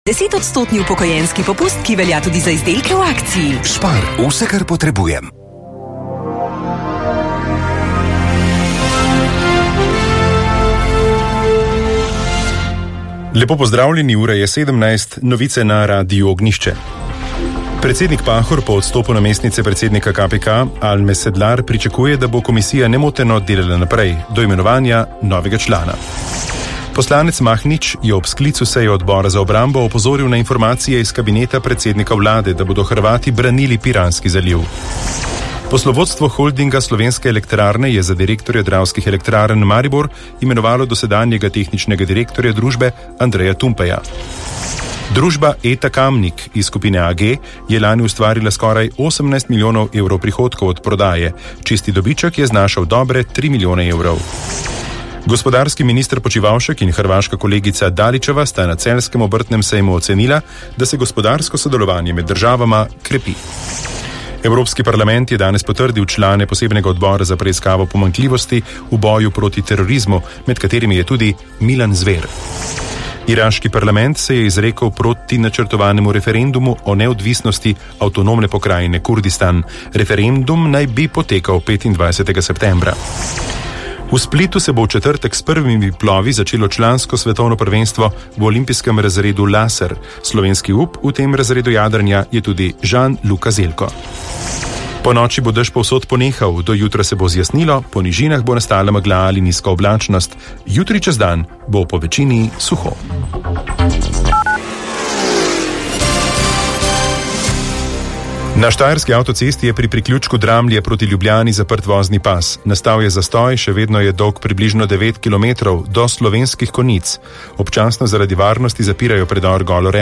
10% upokojenski popust, ki velja tudi za izdelke v akciji. Spar, vse, kar potrebujem. Lepo pozdravljeni, ura je 17, novice na Radiu Ognjišče. Predsednik Pahor po odstopu namestnice predsednika KPK Alme Sedlar pričakuje, da bo komisija nemoteno delala naprej do imenovanja novega člana. Poslanec Mahnič je ob sklicu seje odbora za obrambo opozoril na informacije iz kabineta predsednika vlade, da bodo Hrvati branili Piranski zaliv. Poslovodstvo holdinga Slovenske elektrarne je za direktorja Dravskih elektrarn Maribor imenovalo dosedanjega tehničnega direktorja družbe Andreja Tumpeja. Družba ETA Kamnik iz skupine AG je lani ustvarila skoraj 18 milijonov evrov prihodkov od prodaje. Čisti dobiček je znašal dobre 3 milijone evrov. Gospodarski minister Počivalšek in hrvaška kolegica Dalićeva sta na celjskem obrtnem sejmu ocenila, da se gospodarsko sodelovanje med državama krepi. Evropski parlament je danes potrdil člane posebnega odbora za preiskavo pomanjkljivosti v boju proti terorizmu, med katerimi je tudi Milan Zver. Iraški parlament se je izrekel proti načrtovanemu referendumu o neodvisnosti avtonomne pokrajine Kurdistan. Referendum naj bi potekal 25. septembra. V Splitu se bo v četrtek s prvimi plovi začelo člansko svetovno prvenstvo v olimpijskem razredu laser. Slovenski up v tem razredu jadranja je tudi Žan-Luka Zelko. Po noči bo dež povsod ponehal, do jutra se bo zjasnilo, po nižinah bo nastala megla ali nizka oblačnost. Jutri čez dan bo po večini suho. Na štajerski avtocesti je pri priključku Dramlje proti Ljubljani zaprt vozni pas. Nastal je zastoj, še vedno je dolg približno 9 km do Slovenskih Konjic. Občasno zaradi varnosti zapirajo predor Golo